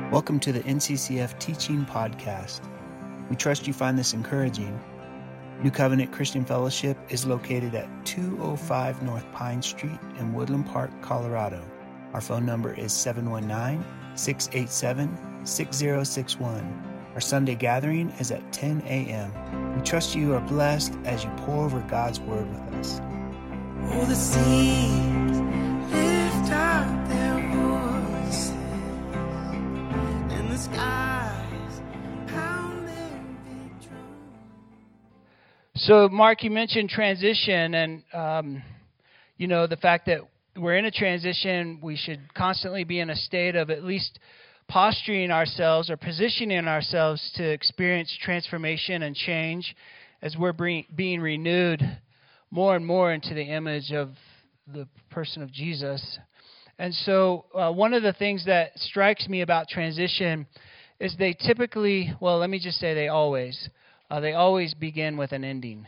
Welcome to the NCCF Teaching Podcast. We trust you find this encouraging. New Covenant Christian Fellowship is located at 205 North Pine Street in Woodland Park, Colorado. Our phone number is 719-687-6061. Our Sunday gathering is at 10 a.m. We trust you are blessed as you pour over God's Word with us. Oh, the seas lift up their voices, and the skies pound their big drums. So, Mark, you mentioned transition, and the fact that we're in a transition, we should constantly be in a state of at least posturing ourselves or positioning ourselves to experience transformation and change as we're being renewed more and more into the image of the person of Jesus. And so one of the things that strikes me about transition is they typically, they always begin with an ending.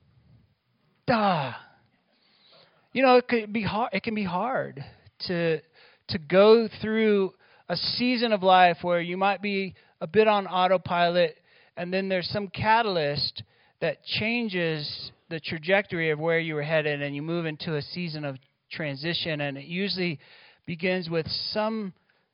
It can be hard to go through a season of life where you might be a bit on autopilot, and then there's some catalyst that changes the trajectory of where you were headed, and you move into a season of transition, and it usually begins with some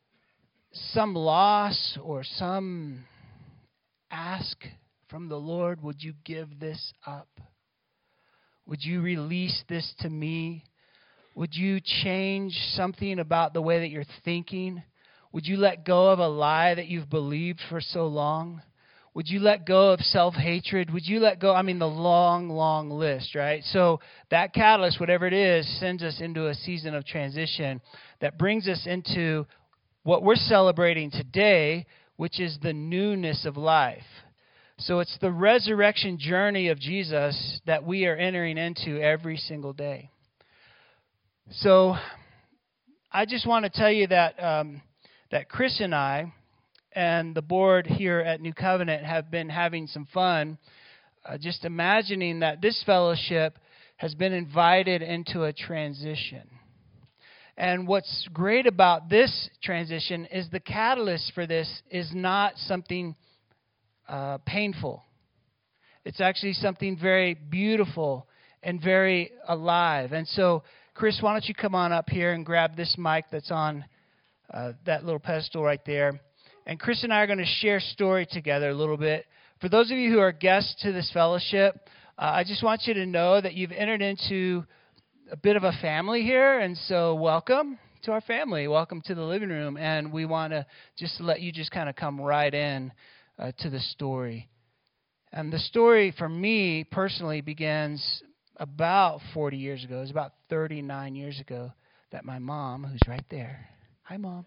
loss or some ask from the Lord. Would you give this up? Would you release this to me? Would you change something about the way that you're thinking? Would you let go of a lie that you've believed for so long? Would you let go of self-hatred? Would you let go? The long, long list, right? So that catalyst, whatever it is, sends us into a season of transition that brings us into what we're celebrating today, which is the newness of life. So it's the resurrection journey of Jesus that we are entering into every single day. So I just want to tell you that that Chris and I and the board here at New Covenant have been having some fun, just imagining that this fellowship has been invited into a transition. And what's great about this transition is the catalyst for this is not something painful. It's actually something very beautiful and very alive. And so, Chris, why don't you come on up here and grab this mic that's on that little pedestal right there. And Chris and I are going to share story together a little bit. For those of you who are guests to this fellowship, I just want you to know that you've entered into a bit of a family here. And so welcome to our family. Welcome to the living room. And we want to just let you just kind of come right in to the story. And the story for me personally begins about 40 years ago. It was about 39 years ago that my mom, who's right there. Hi, Mom.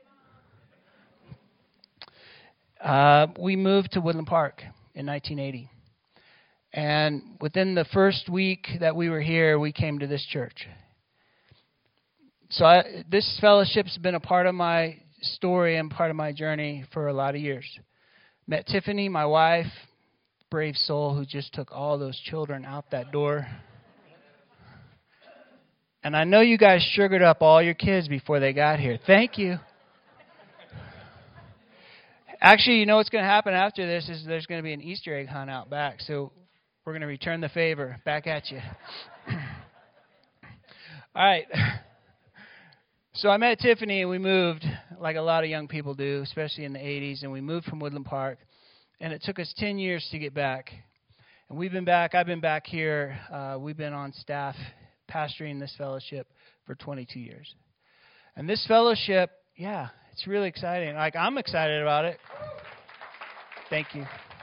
We moved to Woodland Park in 1980. And within the first week that we were here, we came to this church. So this fellowship's been a part of my story and part of my journey for a lot of years. Met Tiffany, my wife, brave soul who just took all those children out that door. And I know you guys sugared up all your kids before they got here. Thank you. Actually, you know what's going to happen after this is there's going to be an Easter egg hunt out back. So we're going to return the favor back at you. All right. So I met Tiffany and we moved like a lot of young people do, especially in the 80s. And we moved from Woodland Park. And it took us 10 years to get back. And we've been back. I've been back here. We've been on staff pastoring this fellowship for 22 years. And this fellowship, it's really exciting. I'm excited about it. Thank you.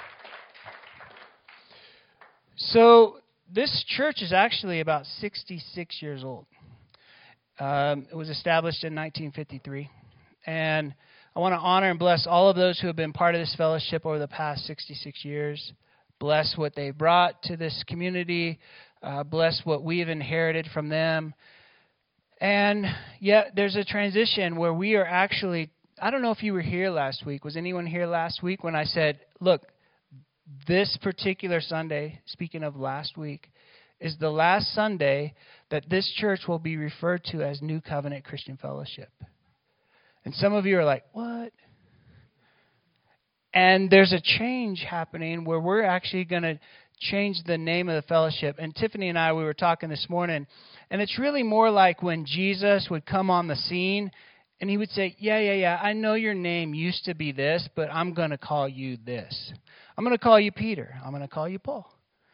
So this church is actually about 66 years old. It was established in 1953. And I want to honor and bless all of those who have been part of this fellowship over the past 66 years. Bless what they brought to this community. Bless what we've inherited from them. And yet there's a transition where we are actually, I don't know if you were here last week. Was anyone here last week when I said, look, this particular Sunday, speaking of last week, is the last Sunday that this church will be referred to as New Covenant Christian Fellowship. And some of you are like, what? And there's a change happening where we're actually going to change the name of the fellowship. And Tiffany and I, we were talking this morning, and it's really more like when Jesus would come on the scene and he would say, yeah, I know your name used to be this, but I'm going to call you this. I'm going to call you Peter. I'm going to call you Paul.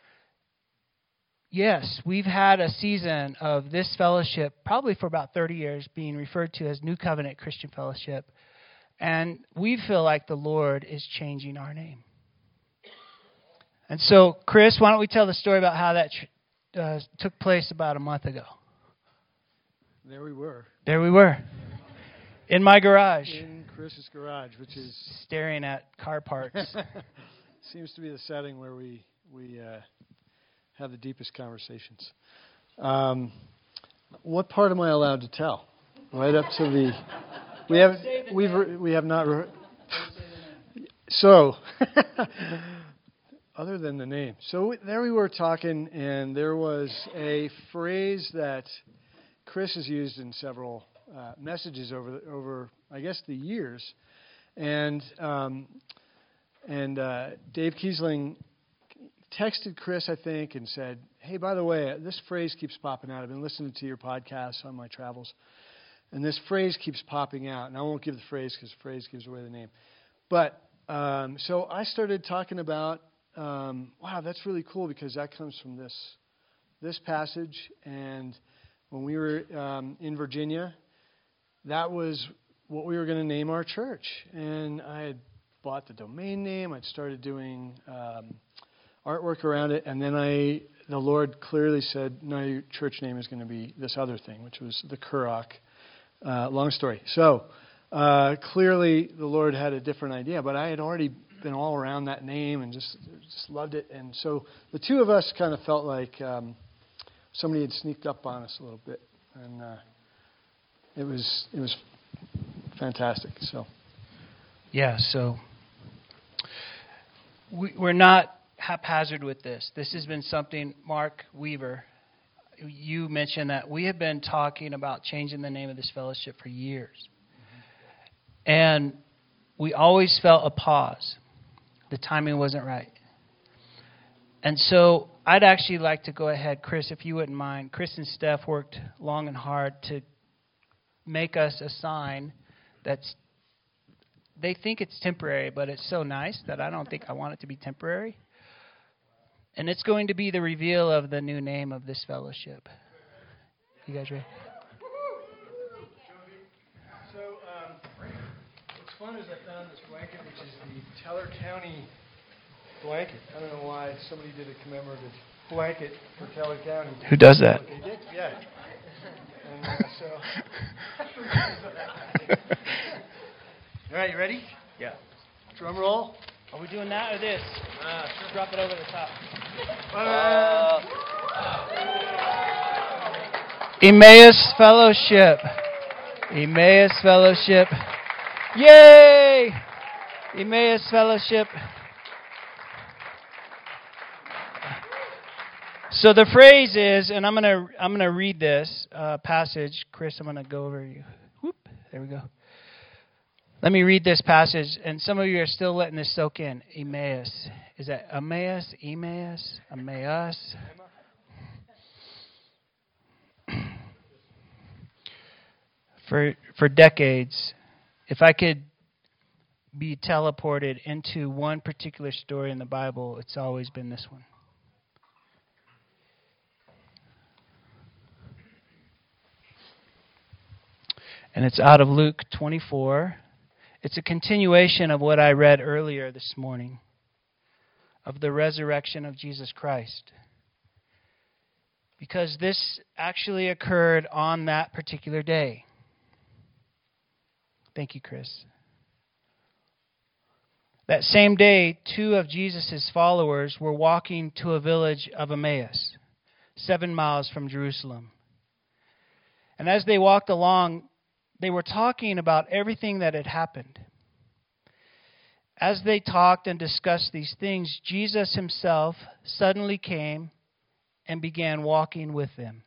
Yes, we've had a season of this fellowship, probably for about 30 years, being referred to as New Covenant Christian Fellowship. And we feel like the Lord is changing our name. And so, Chris, why don't we tell the story about how that took place about a month ago? There we were. There we were. In my garage. In Chris's garage, which is... staring at car parts. seems to be the setting where we have the deepest conversations. What part am I allowed to tell? Right up to the... We have not... So... Other than the name. So there we were talking, and there was a phrase that Chris has used in several messages over I guess the years, and Dave Kiesling texted Chris, I think, and said, "Hey, by the way, this phrase keeps popping out. I've been listening to your podcast on my travels, and this phrase keeps popping out. And I won't give the phrase because the phrase gives away the name, but so I started talking about." Wow, that's really cool because that comes from this passage. And when we were in Virginia, that was what we were going to name our church. And I had bought the domain name. I'd started doing artwork around it. And then the Lord clearly said, no, your church name is going to be this other thing, which was the Kurok. Long story. So clearly the Lord had a different idea, but I had already been all around that name and just loved it. And so the two of us kind of felt like somebody had sneaked up on us a little bit, and it was fantastic. So so we're not haphazard with this. This has been something, Mark Weaver, you mentioned that we have been talking about changing the name of this fellowship for years. And we always felt a pause. The timing wasn't right. And so I'd actually like to go ahead, Chris, if you wouldn't mind. Chris and Steph worked long and hard to make us a sign that's, they think it's temporary, but it's so nice that I don't think I want it to be temporary. And it's going to be the reveal of the new name of this fellowship. You guys ready? Fun is I found this blanket, which is the Teller County blanket. I don't know why somebody did a commemorative blanket for Teller County. Who does that? They did, yeah. And all right, you ready? Yeah. Drum roll. Are we doing that or this? Sure. Drop it over the top. Emmaus Fellowship. Emmaus Fellowship. Yay! Emmaus Fellowship. So the phrase is, and I'm gonna read this passage. Chris, I'm gonna go over you. Whoop! There we go. Let me read this passage, and some of you are still letting this soak in. Emmaus. Is that Emmaus? Emmaus? Emmaus? For decades, if I could be teleported into one particular story in the Bible, it's always been this one. And it's out of Luke 24. It's a continuation of what I read earlier this morning, of the resurrection of Jesus Christ. Because this actually occurred on that particular day. Thank you, Chris. That same day, 2 of Jesus' followers were walking to a village of Emmaus, 7 miles from Jerusalem. And as they walked along, they were talking about everything that had happened. As they talked and discussed these things, Jesus himself suddenly came and began walking with them.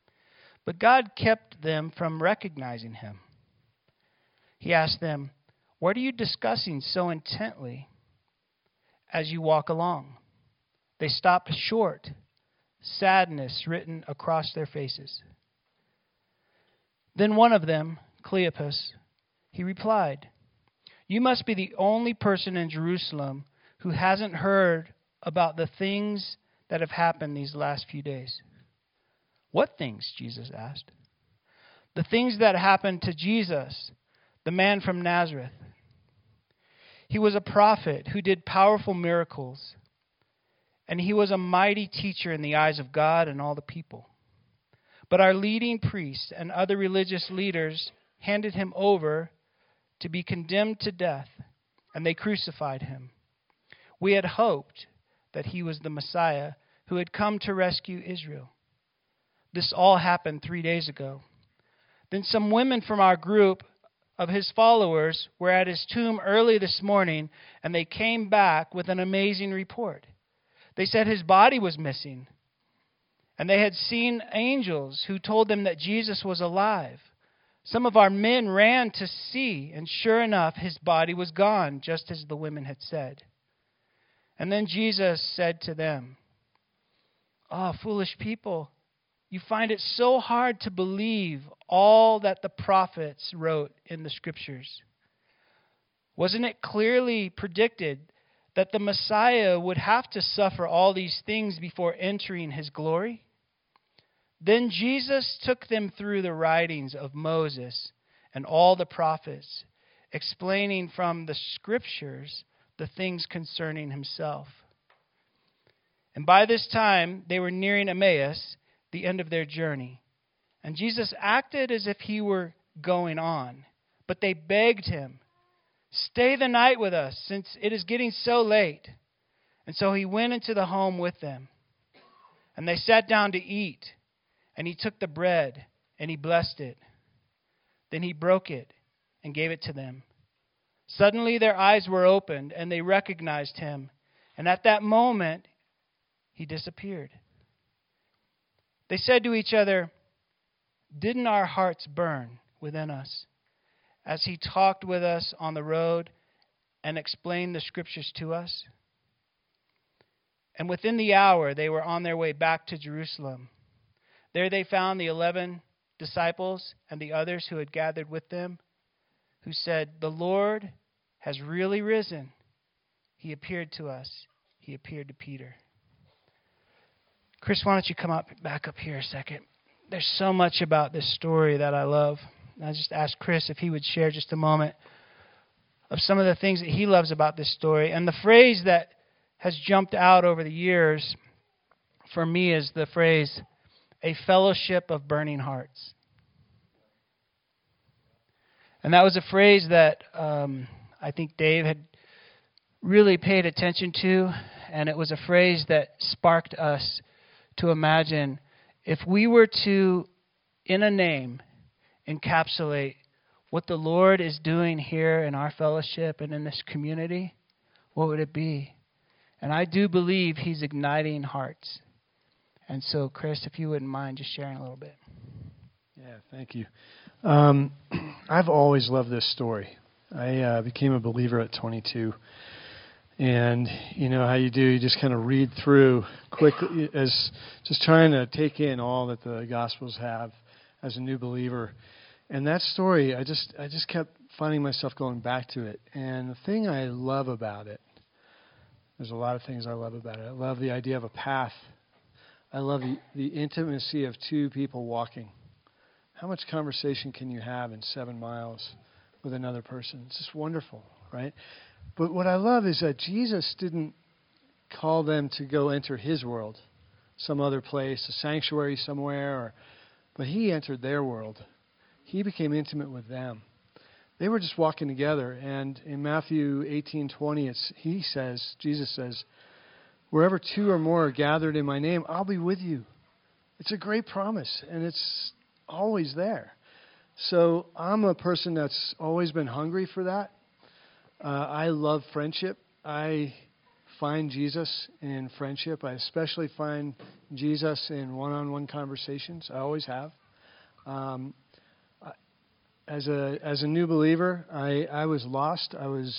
But God kept them from recognizing him. He asked them, What are you discussing so intently as you walk along?" They stopped short, sadness written across their faces. Then one of them, Cleopas, he replied, "You must be the only person in Jerusalem who hasn't heard about the things that have happened these last few days." "What things?" Jesus asked. "The things that happened to Jesus, the man from Nazareth. He was a prophet who did powerful miracles, and he was a mighty teacher in the eyes of God and all the people. But our leading priests and other religious leaders handed him over to be condemned to death, and they crucified him. We had hoped that he was the Messiah who had come to rescue Israel. This all happened 3 days ago. Then some women from our group of his followers were at his tomb early this morning, and they came back with an amazing report. They said his body was missing, and they had seen angels who told them that Jesus was alive. Some of our men ran to see, and sure enough, his body was gone, just as the women had said. And then Jesus said to them, 'Oh, foolish people, you find it so hard to believe all that the prophets wrote in the Scriptures. Wasn't it clearly predicted that the Messiah would have to suffer all these things before entering his glory?' Then Jesus took them through the writings of Moses and all the prophets, explaining from the Scriptures the things concerning himself. And by this time they were nearing Emmaus, the end of their journey. And Jesus acted as if he were going on, but they begged him, 'Stay the night with us, since it is getting so late.' And so he went into the home with them. And they sat down to eat. And he took the bread, and he blessed it. Then he broke it and gave it to them. Suddenly their eyes were opened, and they recognized him. And at that moment, he disappeared. They said to each other, 'Didn't our hearts burn within us as he talked with us on the road and explained the Scriptures to us?' And within the hour, they were on their way back to Jerusalem. There they found the 11 disciples and the others who had gathered with them, who said, 'The Lord has really risen. He appeared to us. He appeared to Peter.'" Chris, why don't you come back up here a second? There's so much about this story that I love. I just asked Chris if he would share just a moment of some of the things that he loves about this story. And the phrase that has jumped out over the years for me is the phrase, "a fellowship of burning hearts." And that was a phrase that I think Dave had really paid attention to, and it was a phrase that sparked us to imagine if we were to, in a name, encapsulate what the Lord is doing here in our fellowship and in this community, what would it be? And I do believe he's igniting hearts. And so, Chris, if you wouldn't mind just sharing a little bit. Yeah, thank you. I've always loved this story. I became a believer at 22. And you know how you do, you just kind of read through quickly, as just trying to take in all that the Gospels have as a new believer. And that story, I just kept finding myself going back to it. And the thing I love about it, there's a lot of things I love about it. I love the idea of a path. I love the intimacy of two people walking. How much conversation can you have in 7 miles with another person? It's just wonderful, right? But what I love is that Jesus didn't call them to go enter his world, some other place, a sanctuary somewhere, but he entered their world. He became intimate with them. They were just walking together. And in Matthew 18:20, Jesus says, "Wherever 2 or more are gathered in my name, I'll be with you." It's a great promise, and it's always there. So I'm a person that's always been hungry for that. I love friendship. I find Jesus in friendship. I especially find Jesus in one-on-one conversations. I always have. as a new believer, I was lost.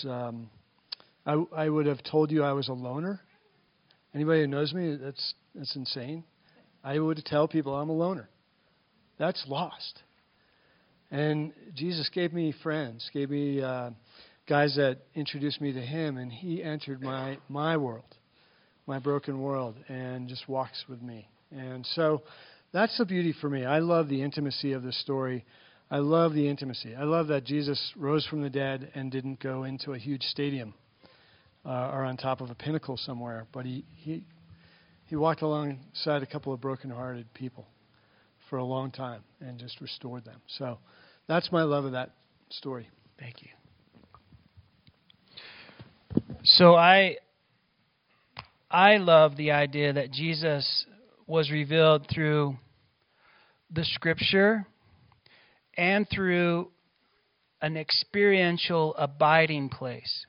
I would have told you I was a loner. Anybody who knows me, that's insane. I would tell people I'm a loner. That's lost. And Jesus gave me friends, gave me guys that introduced me to Him, and He entered my world, my broken world, and just walks with me. And so that's the beauty for me. I love the intimacy of the story. I love the intimacy. I love that Jesus rose from the dead and didn't go into a huge stadium or on top of a pinnacle somewhere, but he walked alongside a couple of broken-hearted people for a long time and just restored them. So that's my love of that story. Thank you. So I love the idea that Jesus was revealed through the Scripture and through an experiential abiding place.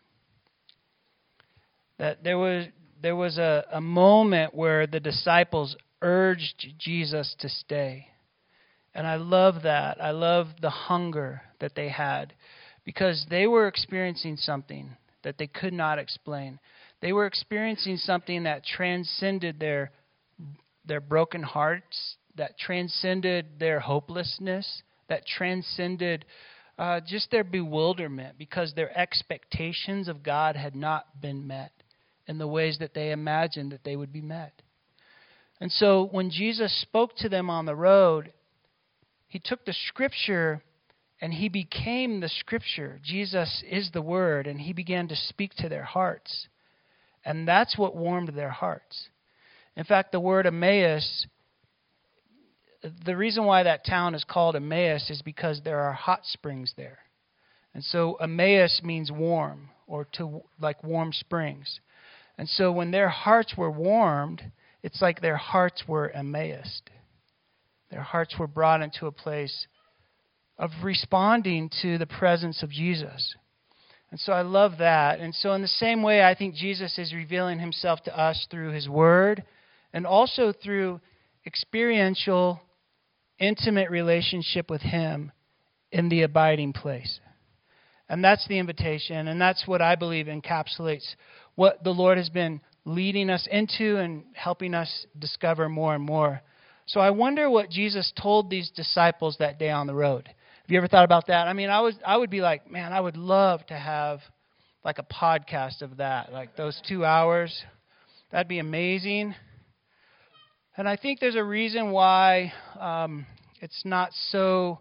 That there was a moment where the disciples urged Jesus to stay. And I love that. I love the hunger that they had because they were experiencing something that they could not explain. They were experiencing something that transcended their broken hearts, that transcended their hopelessness, that transcended just their bewilderment because their expectations of God had not been met in the ways that they imagined that they would be met. And so when Jesus spoke to them on the road, He took the Scripture and He became the Scripture. Jesus is the Word, and He began to speak to their hearts. And that's what warmed their hearts. In fact, the word Emmaus, the reason why that town is called Emmaus is because there are hot springs there. And so Emmaus means warm, or to like warm springs. And so when their hearts were warmed, it's like their hearts were Emmaused. Their hearts were brought into a place of responding to the presence of Jesus. And so I love that. And so in the same way, I think Jesus is revealing Himself to us through His Word and also through experiential, intimate relationship with Him in the abiding place. And that's the invitation, and that's what I believe encapsulates what the Lord has been leading us into and helping us discover more and more. So I wonder what Jesus told these disciples that day on the road. Have you ever thought about that? I mean, I would be like, man, I would love to have like a podcast of that, like those 2 hours. That'd be amazing. And I think there's a reason why it's not so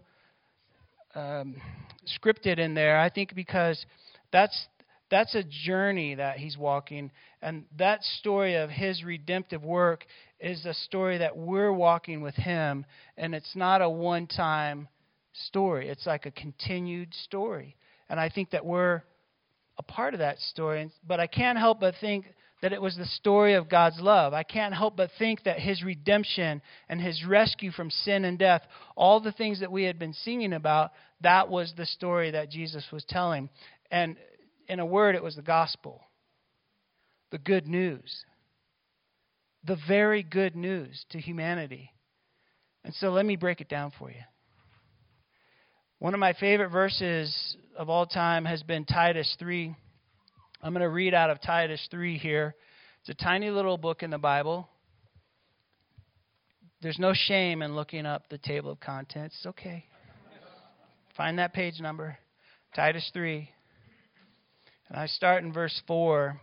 scripted in there. I think because that's a journey that He's walking, and that story of His redemptive work is a story that we're walking with Him, and it's not a one-time story. It's like a continued story. And I think that we're a part of that story. But I can't help but think that it was the story of God's love. I can't help but think that His redemption and His rescue from sin and death, all the things that we had been singing about, that was the story that Jesus was telling. And in a word, it was the gospel, the good news, the very good news to humanity. And so let me break it down for you. One of my favorite verses of all time has been Titus 3. I'm going to read out of Titus 3 here. It's a tiny little book in the Bible. There's no shame in looking up the table of contents. It's okay. Find that page number, Titus 3. And I start in verse 4.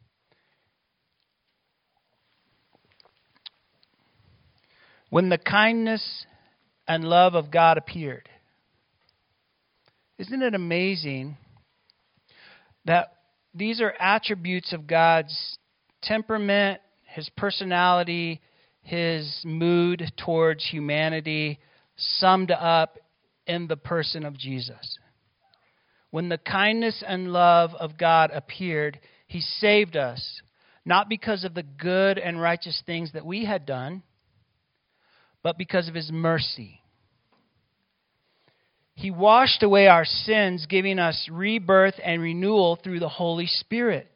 When the kindness and love of God appeared. Isn't it amazing that these are attributes of God's temperament, His personality, His mood towards humanity, summed up in the person of Jesus? When the kindness and love of God appeared, He saved us, not because of the good and righteous things that we had done, but because of His mercy. He washed away our sins, giving us rebirth and renewal through the Holy Spirit.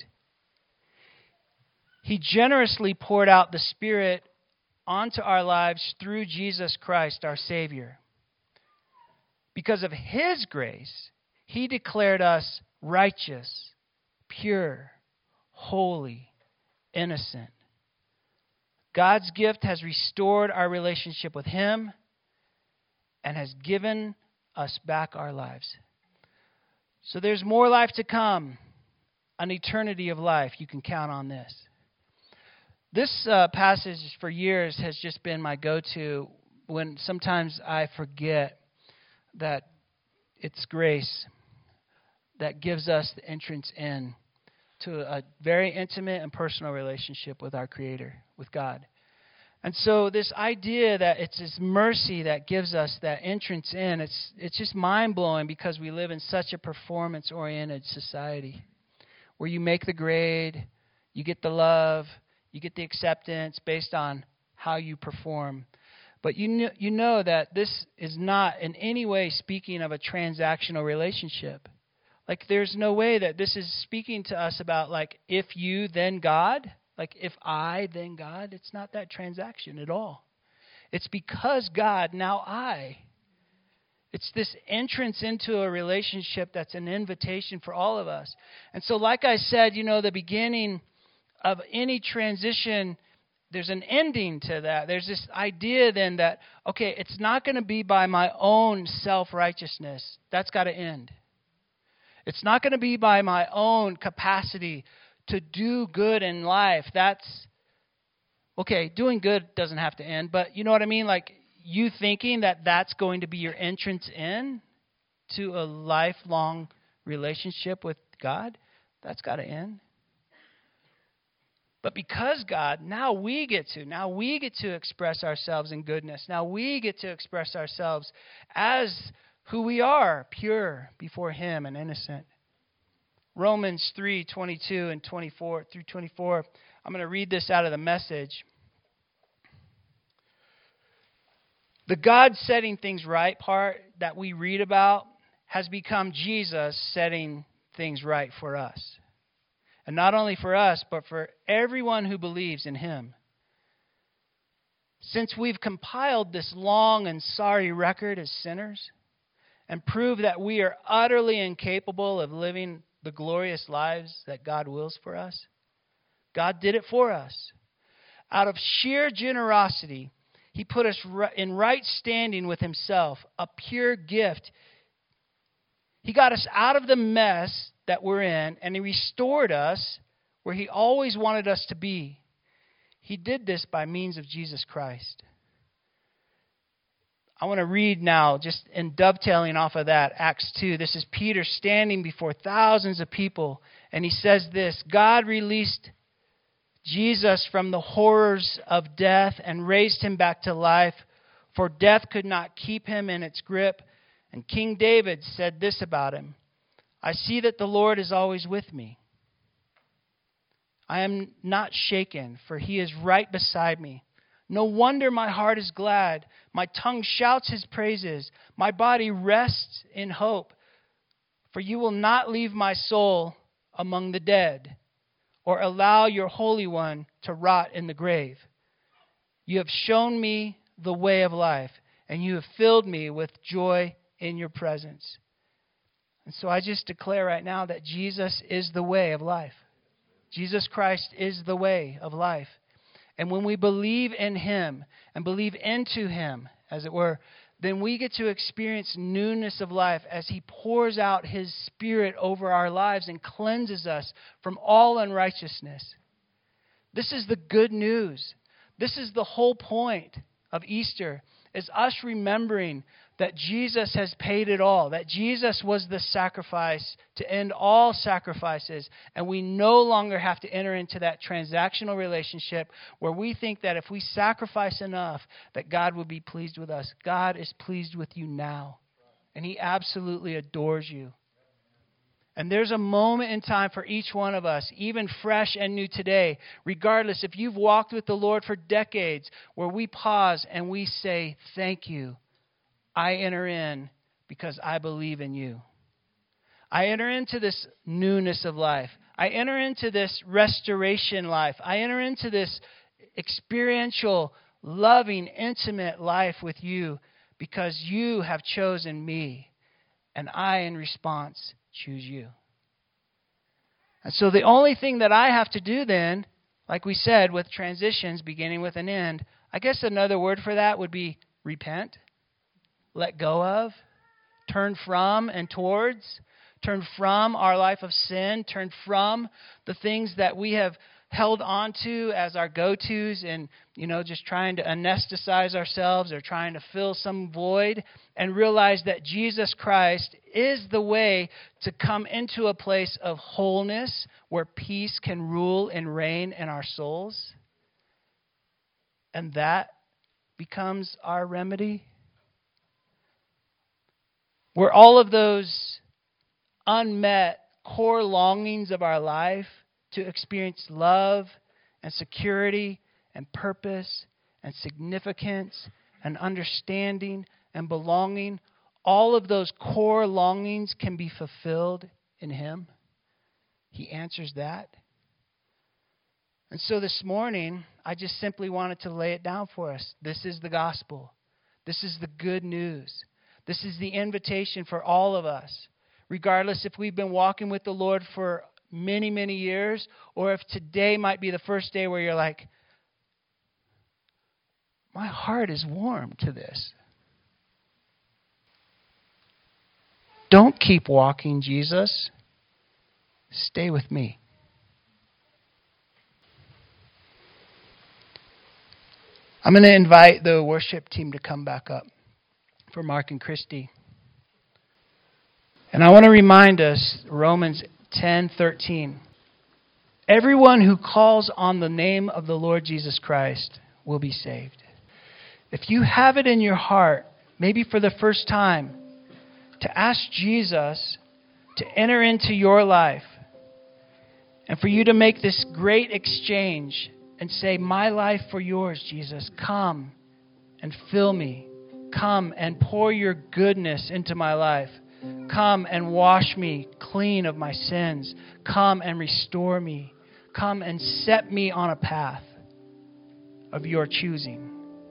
He generously poured out the Spirit onto our lives through Jesus Christ, our Savior. Because of His grace, He declared us righteous, pure, holy, innocent. God's gift has restored our relationship with Him and has given us back our lives. So there's more life to come, an eternity of life. You can count on this. This passage for years has just been my go-to when sometimes I forget that it's grace that gives us the entrance in to a very intimate and personal relationship with our Creator, with God. And so this idea that it's His mercy that gives us that entrance in, it's just mind-blowing because we live in such a performance-oriented society where you make the grade, you get the love, you get the acceptance based on how you perform. But you know that this is not in any way speaking of a transactional relationship. Like there's no way that this is speaking to us about like if you then God, like if I then God. It's not that transaction at all. It's because God, now I. It's this entrance into a relationship that's an invitation for all of us. And so like I said, the beginning of any transition, there's an ending to that. There's this idea then that, okay, it's not going to be by my own self-righteousness. That's got to end. It's not going to be by my own capacity to do good in life. That's, okay, doing good doesn't have to end, but you know what I mean? Like you thinking that that's going to be your entrance in to a lifelong relationship with God, that's got to end. But because God, now we get to express ourselves in goodness. Now we get to express ourselves as who we are, pure before Him and innocent. Romans 3:22 and 24 through 24. I'm going to read this out of the Message. The God setting things right part that we read about has become Jesus setting things right for us. And not only for us, but for everyone who believes in Him. Since we've compiled this long and sorry record as sinners and proved that we are utterly incapable of living the glorious lives that God wills for us, God did it for us. Out of sheer generosity, He put us in right standing with Himself, a pure gift. He got us out of the mess that we're in, and He restored us where He always wanted us to be. He did this by means of Jesus Christ. I want to read now, just in dovetailing off of that, Acts 2. This is Peter standing before thousands of people, and he says this: God released Jesus from the horrors of death and raised Him back to life, for death could not keep Him in its grip. And King David said this about Him: I see that the Lord is always with me. I am not shaken, for He is right beside me. No wonder my heart is glad. My tongue shouts His praises. My body rests in hope. For You will not leave my soul among the dead, or allow Your Holy One to rot in the grave. You have shown me the way of life, and You have filled me with joy in Your presence. And so I just declare right now that Jesus is the way of life. Jesus Christ is the way of life. And when we believe in Him and believe into Him, as it were, then we get to experience newness of life as He pours out His Spirit over our lives and cleanses us from all unrighteousness. This is the good news. This is the whole point of Easter, is us remembering that Jesus has paid it all, that Jesus was the sacrifice to end all sacrifices, and we no longer have to enter into that transactional relationship where we think that if we sacrifice enough, that God will be pleased with us. God is pleased with you now, and He absolutely adores you. And there's a moment in time for each one of us, even fresh and new today, regardless if you've walked with the Lord for decades, where we pause and we say, thank you. I enter in because I believe in You. I enter into this newness of life. I enter into this restoration life. I enter into this experiential, loving, intimate life with You because you have chosen me, and I, in response, choose you. And so the only thing that I have to do then, like we said, with transitions beginning with an end, I guess another word for that would be repent, let go of, turn from and towards, turn from our life of sin, turn from the things that we have held on to as our go-tos and, just trying to anesthetize ourselves or trying to fill some void, and realize that Jesus Christ is the way to come into a place of wholeness where peace can rule and reign in our souls. And that becomes our remedy. Where all of those unmet core longings of our life to experience love and security and purpose and significance and understanding and belonging, all of those core longings can be fulfilled in Him. He answers that. And so this morning, I just simply wanted to lay it down for us. This is the gospel. This is the good news. This is the invitation for all of us, regardless if we've been walking with the Lord for many, many years, or if today might be the first day where you're like, my heart is warm to this. Don't keep walking, Jesus. Stay with me. I'm going to invite the worship team to come back up for Mark and Christy. And I want to remind us, Romans 10:13. Everyone who calls on the name of the Lord Jesus Christ will be saved. If you have it in your heart, maybe for the first time, to ask Jesus to enter into your life and for you to make this great exchange and say, my life for yours, Jesus. Come and fill me. Come and pour your goodness into my life. Come and wash me clean of my sins. Come and restore me. Come and set me on a path of your choosing.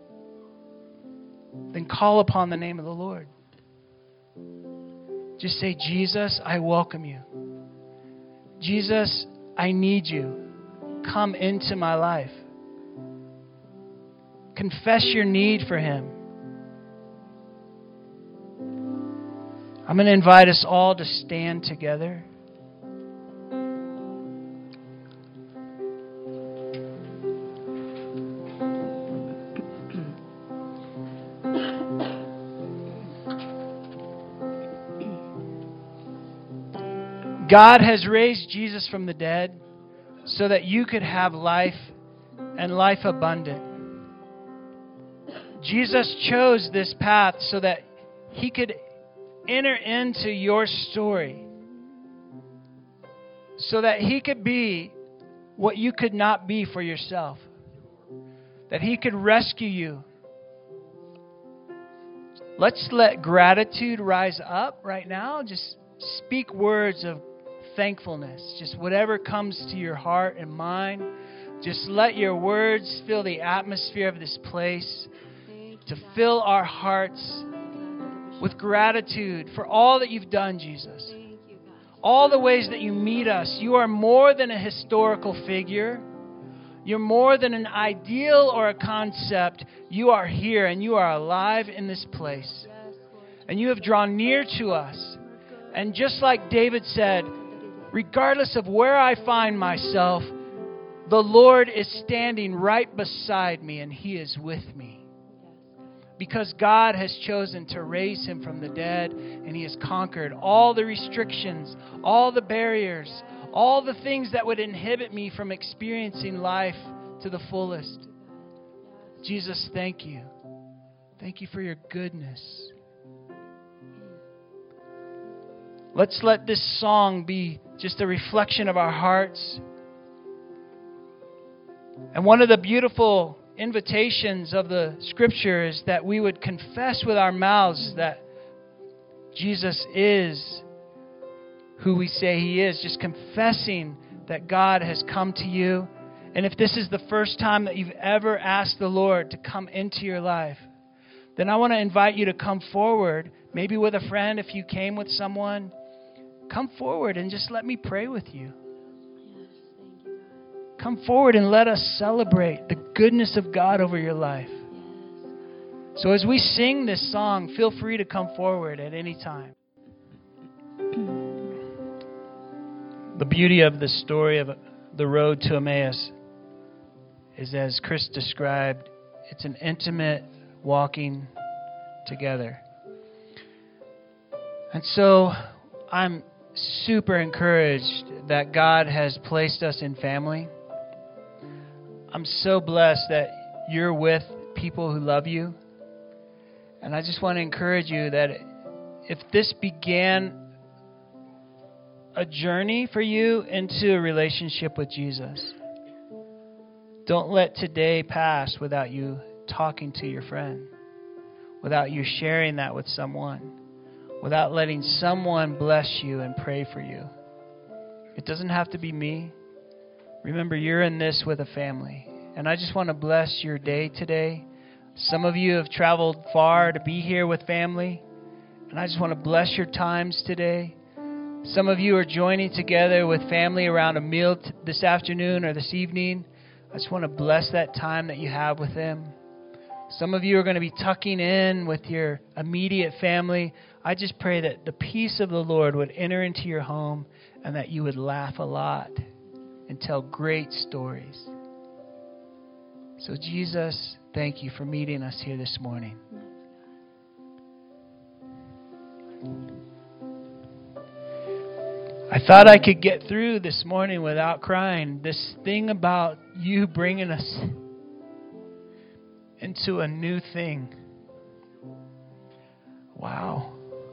Then call upon the name of the Lord. Just say, Jesus, I welcome you. Jesus, I need you. Come into my life. Confess your need for Him. I'm going to invite us all to stand together. God has raised Jesus from the dead so that you could have life and life abundant. Jesus chose this path so that He could enter into your story, so that He could be what you could not be for yourself, that He could rescue you. Let's let gratitude rise up right now. Just speak words of thankfulness. Just whatever comes to your heart and mind. Just let your words fill the atmosphere of this place, to fill our hearts with gratitude for all that you've done, Jesus. All the ways that you meet us. You are more than a historical figure. You're more than an ideal or a concept. You are here and you are alive in this place. And you have drawn near to us. And just like David said, regardless of where I find myself, the Lord is standing right beside me and He is with me. Because God has chosen to raise Him from the dead and He has conquered all the restrictions, all the barriers, all the things that would inhibit me from experiencing life to the fullest. Jesus, thank you. Thank you for your goodness. Let's let this song be just a reflection of our hearts. And one of the beautiful invitations of the Scripture is that we would confess with our mouths that Jesus is who we say He is. Just confessing that God has come to you. And if this is the first time that you've ever asked the Lord to come into your life, then I want to invite you to come forward, maybe with a friend if you came with someone. Come forward and just let me pray with you. Come forward and let us celebrate the goodness of God over your life. So as we sing this song, feel free to come forward at any time. The beauty of the story of the road to Emmaus is, as Chris described, it's an intimate walking together. And so I'm super encouraged that God has placed us in family. I'm so blessed that you're with people who love you. And I just want to encourage you that if this began a journey for you into a relationship with Jesus, don't let today pass without you talking to your friend, without you sharing that with someone, without letting someone bless you and pray for you. It doesn't have to be me. Remember, you're in this with a family. And I just want to bless your day today. Some of you have traveled far to be here with family. And I just want to bless your times today. Some of you are joining together with family around a meal this afternoon or this evening. I just want to bless that time that you have with them. Some of you are going to be tucking in with your immediate family. I just pray that the peace of the Lord would enter into your home and that you would laugh a lot and tell great stories. So Jesus, thank you for meeting us here this morning. I thought I could get through this morning without crying. This thing about you bringing us into a new thing. Wow.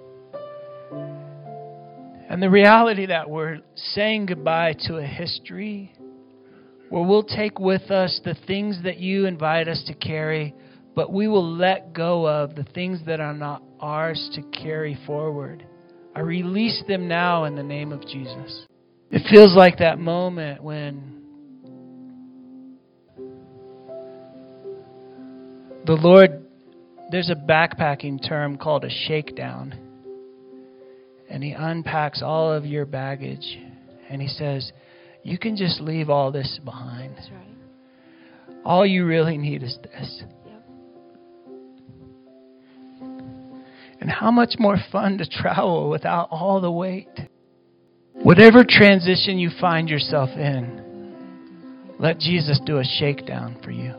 And the reality that we're saying goodbye to a history where we'll take with us the things that you invite us to carry, but we will let go of the things that are not ours to carry forward. I release them now in the name of Jesus. It feels like that moment when the Lord, there's a backpacking term called a shakedown. And He unpacks all of your baggage. And He says, you can just leave all this behind. That's right. All you really need is this. Yep. And how much more fun to travel without all the weight. Whatever transition you find yourself in, let Jesus do a shakedown for you.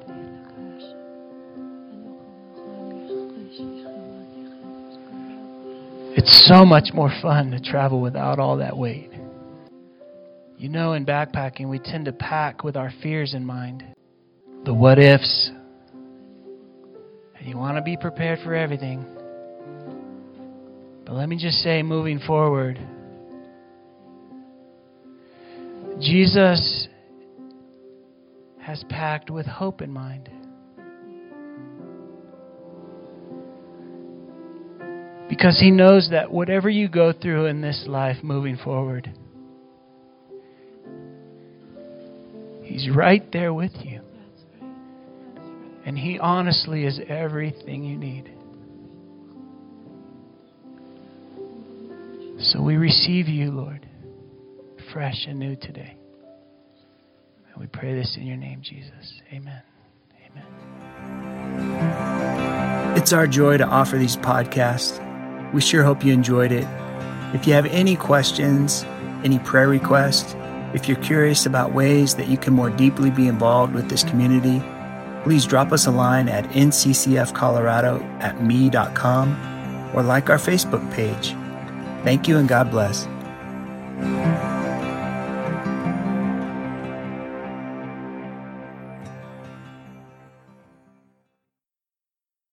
It's so much more fun to travel without all that weight. You know, in backpacking, we tend to pack with our fears in mind. The what ifs. And you want to be prepared for everything. But let me just say, moving forward, Jesus has packed with hope in mind. Because He knows that whatever you go through in this life moving forward, He's right there with you. And He honestly is everything you need. So we receive you, Lord, fresh and new today. And we pray this in your name, Jesus. Amen. Amen. It's our joy to offer these podcasts. We sure hope you enjoyed it. If you have any questions, any prayer requests, if you're curious about ways that you can more deeply be involved with this community, please drop us a line at nccfcolorado@me.com or like our Facebook page. Thank you and God bless.